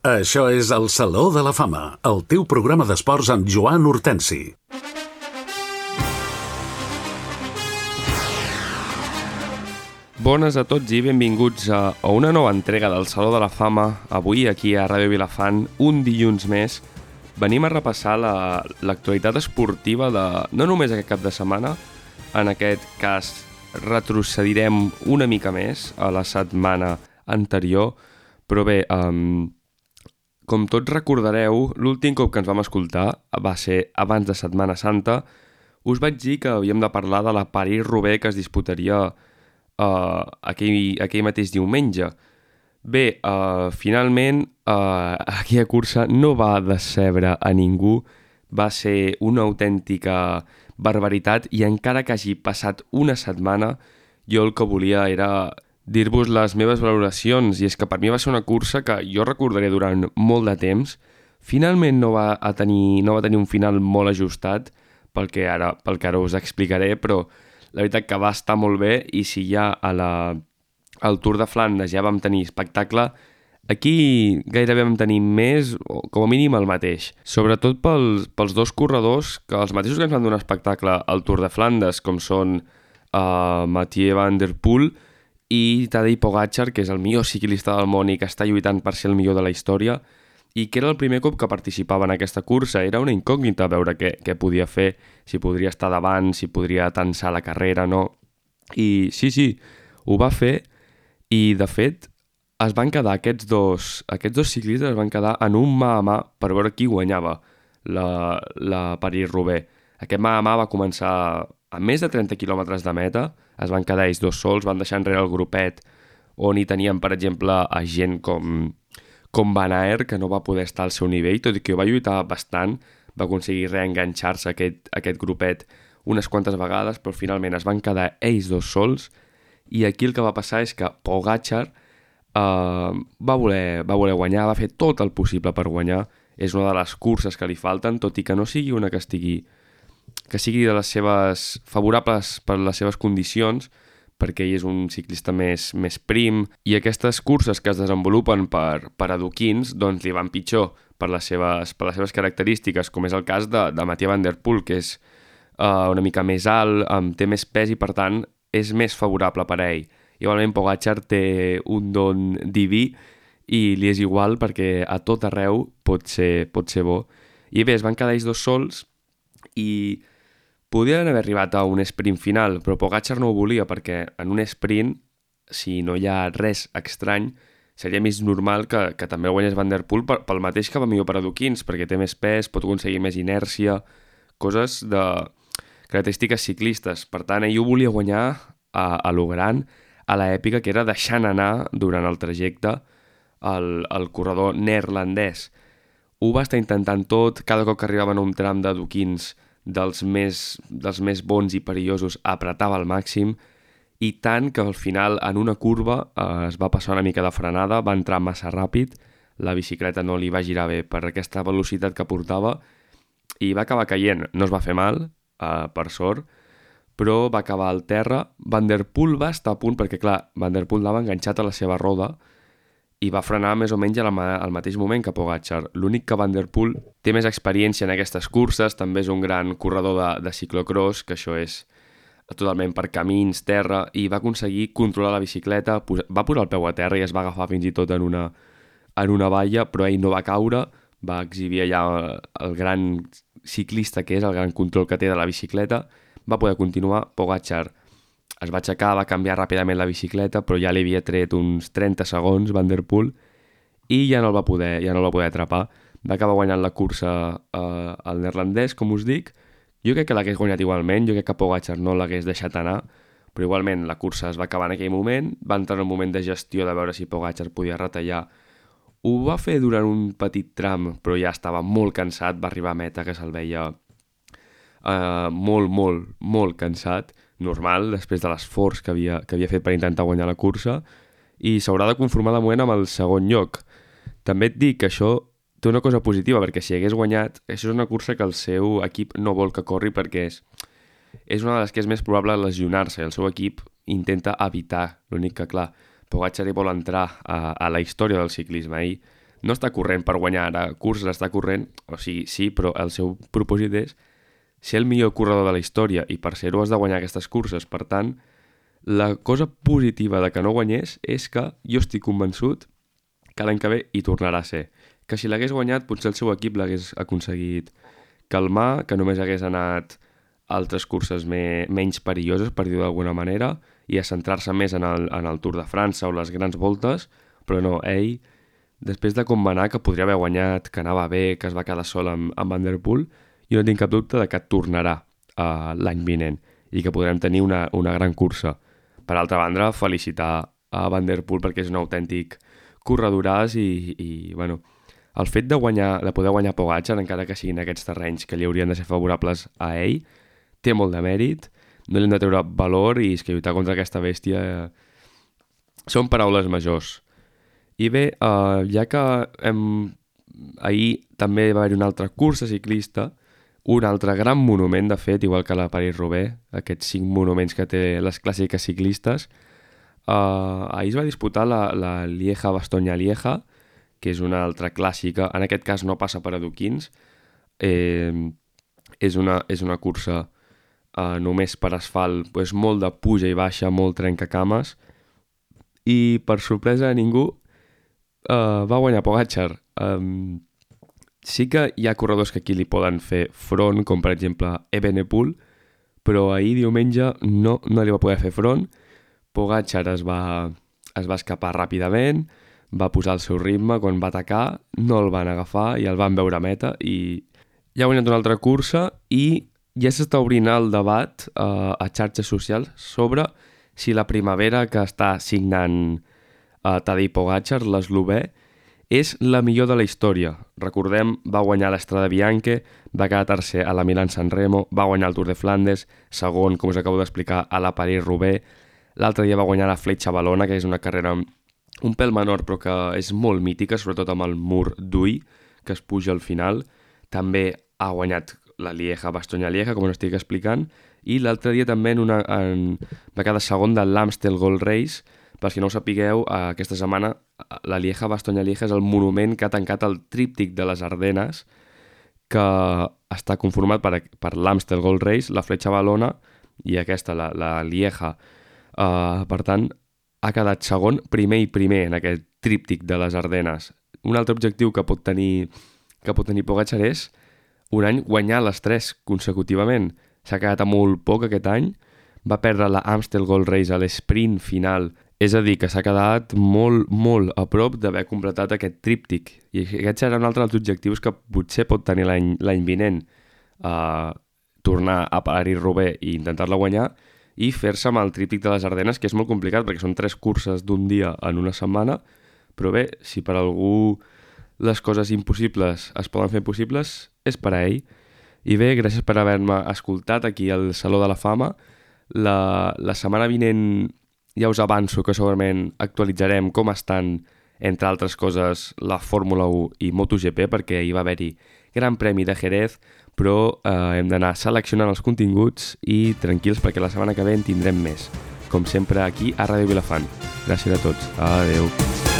Això és el Saló de la Fama, el teu programa d'esports amb Joan Hortensi. Bones a tots i benvinguts a una nova entrega del Saló de la Fama. Avui, aquí a Ràdio Vilafant, un dilluns més, venim a repassar l'actualitat esportiva de no només aquest cap de setmana, en aquest cas retrocedirem una mica més a la setmana anterior, però bé, com tots recordareu, l'últim cop que ens vam escoltar va ser abans de Setmana Santa. Us vaig dir que havíem de parlar de la París-Roubaix que es disputaria aquell mateix diumenge. Bé, finalment, aquella cursa no va decebre a ningú, va ser una autèntica barbaritat i encara que hagi passat una setmana, jo el que volia era dir-vos les meves valoracions, i és que per mi va ser una cursa que jo recordaré durant molt de temps. Finalment no va tenir un final molt ajustat, pel que ara us explicaré, però la veritat que va estar molt bé, i si ja al Tour de Flandes ja vam tenir espectacle, aquí gairebé vam tenir més, o com a mínim el mateix. Sobretot pels dos corredors, que els mateixos que ens van donar espectacle al Tour de Flandes, com són Mathieu van der Poel i Tadej Pogačar, que és el millor ciclista del món i que està lluitant per ser el millor de la història, i que era el primer cop que participava en aquesta cursa. Era una incògnita veure què podia fer, si podria estar davant, si podria tensar la carrera, no? I sí, ho va fer, i de fet es van quedar aquests dos ciclistes es van quedar en un mà a mà per veure qui guanyava la París-Roubaix. Aquest mà a mà va començar a més de 30 quilòmetres de meta, es van quedar ells dos sols, van deixar enrere el grupet on hi tenien, per exemple, a gent com Van Aert, que no va poder estar al seu nivell, tot i que ho va lluitar bastant, va aconseguir reenganxar-se aquest grupet unes quantes vegades, però finalment es van quedar ells dos sols, i aquí el que va passar és que Pogačar va voler guanyar, va fer tot el possible per guanyar. És una de les curses que li falten, tot i que no sigui una que sigui de les seves favorables per les seves condicions, perquè ell és un ciclista més prim, i aquestes curses que es desenvolupen per adoquins doncs li van pitjor per les seves característiques, com és el cas de Mathieu van der Poel, que és una mica més alt, té més pes i per tant és més favorable per a ell. Igualment Pogačar té un don diví i li és igual perquè a tot arreu pot ser bo. I bé, es van quedar ells dos sols i podien haver arribat a un sprint final, però Pogačar no ho volia perquè en un sprint, si no hi ha res estrany, seria més normal que també guanyés Van der Poel pel mateix que va millor per adoquins, perquè té més pes, pot aconseguir més inèrcia, coses de característiques ciclistes. Per tant, ell ho volia guanyar a lo gran, a l'èpica, que era deixant anar durant el trajecte el corredor neerlandès. Ho va estar intentant tot, cada cop que arribaven a un tram d'adoquins dels més bons i perillosos apretava al màxim, i tant que al final en una curva es va passar una mica de frenada, va entrar massa ràpid, la bicicleta no li va girar bé per aquesta velocitat que portava i va acabar caient. No es va fer mal, per sort, però va acabar al terra. Van der Poel va estar a punt, perquè clar, Van der Poel l'ava enganxat a la seva roda i va frenar més o menys al mateix moment que Pogačar. L'únic que Van der Poel té més experiència en aquestes curses, també és un gran corredor de ciclocross, que això és totalment per camins, terra, i va aconseguir controlar la bicicleta, va posar el peu a terra i es va agafar fins i tot en una valla, però ell no va caure, va exhibir allà el gran ciclista que és, el gran control que té de la bicicleta, va poder continuar. Pogačar es va aixecar, va canviar ràpidament la bicicleta, però ja li havia tret uns 30 segons Van der Poel i ja no el va poder atrapar. Va acabar guanyant la cursa al neerlandès, com us dic. Jo crec que l'hagués guanyat igualment, jo crec que Pogačar no l'hagués deixat anar, però igualment la cursa es va acabar en aquell moment, va entrar en un moment de gestió de veure si Pogačar podia retallar. Ho va fer durant un petit tram, però ja estava molt cansat, va arribar a meta que se'l veia molt cansat, normal, després de l'esforç que havia fet per intentar guanyar la cursa, i s'haurà de conformar de moment amb el segon lloc. També et dic que això té una cosa positiva, perquè si hagués guanyat, això és una cursa que el seu equip no vol que corri perquè és una de les que és més probable lesionar-se, i el seu equip intenta evitar. L'únic que, clar, Pogačar vol entrar a la història del ciclisme. Ell no està corrent per guanyar ara curses, està corrent, o sigui, sí, però el seu propòsit és ser el millor corredor de la història i per ser-ho has de guanyar aquestes curses. Per tant, la cosa positiva de que no guanyés és que jo estic convençut que l'any que ve hi tornarà a ser. Que si l'hagués guanyat, potser el seu equip l'hagués aconseguit calmar, que només hagués anat a altres curses menys perilloses, per dir-ho d'alguna manera, i a centrar-se més en el Tour de França o les grans voltes, però no, ell, després de com va anar, que podria haver guanyat, que anava bé, que es va quedar sol amb Van Der Poel, jo no tinc cap dubte de que tornarà l'any vinent i que podrem tenir una gran cursa. Per altra banda, felicitar a Van Der Poel perquè és un autèntic corredoràs i bueno, el fet de poder guanyar Pogačar, encara que siguin aquests terrenys que li haurien de ser favorables a ell, té molt de mèrit, no li hem de treure valor i és que lluitar contra aquesta bèstia són paraules majors. I bé, ja que ahir també va haver una altra cursa ciclista, un altre gran monument, de fet, igual que la París-Roubaix, aquests 5 monuments que té les clàssiques ciclistes, ahir es va disputar la Lieja-Bastogne-Lieja, que és una altra clàssica, en aquest cas no passa per adoquins, és una cursa només per asfalt, pues, molt de puja i baixa, molt trencacames, i per sorpresa de ningú va guanyar Pogačar. Sí que hi ha corredors que aquí li poden fer front, com per exemple Evenepoel, però ahir diumenge no li va poder fer front. Pogačar es va escapar ràpidament, va posar el seu ritme, quan va atacar no el van agafar i el van veure a meta i ja ha guanyat una altra cursa i ja s'està obrint el debat a xarxes socials sobre si la primavera que està signant Tadej Pogačar, l'eslovè, és la millor de la història. Recordem, va guanyar l'Estrada Bianche, va quedar tercer a la Milán-San Remo, va guanyar el Tour de Flandes, segon, com us acabo d'explicar, a la París-Roubaix. L'altre dia va guanyar la Fletxa Valona, que és una carrera un pèl menor, però que és molt mítica, sobretot amb el mur d'Ull, que es puja al final. També ha guanyat la Lieja-Bastogne-Lieja, com us estic explicant, i l'altre dia també va quedar segon de l'Amstel Gold Race. Per si no ho sapigueu, aquesta setmana la Lieja-Bastogne-Lieja és el monument que ha tancat el tríptic de les Ardenes, que està conformat per l'Amstel Gold Race, la Fletxa Valona i aquesta, la Lieja. Per tant, ha quedat segon, primer en aquest tríptic de les Ardenes. Un altre objectiu que pot tenir Pogačar és un any guanyar les 3 consecutivament. S'ha quedat a molt poc aquest any, va perdre la Amstel Gold Race a l'esprint final, és a dir, que s'ha quedat molt, molt a prop d'haver completat aquest tríptic. I aquest serà un altre dels objectius que potser pot tenir l'any vinent, tornar a París-Roubaix i intentar-la guanyar i fer-se amb el tríptic de les Ardenes, que és molt complicat perquè són 3 curses d'un dia en una setmana, però bé, si per algú les coses impossibles es poden fer possibles, és per a ell. I bé, gràcies per haver-me escoltat aquí al Saló de la Fama. La setmana vinent ja us avanço que segurament actualitzarem com estan, entre altres coses, la Fórmula 1 i MotoGP, perquè hi va haver-hi Gran Premi de Jerez, però hem d'anar seleccionant els continguts i tranquils perquè la setmana que ve en tindrem més. Com sempre aquí a Ràdio Vilafant. Gràcies a tots. Adeu.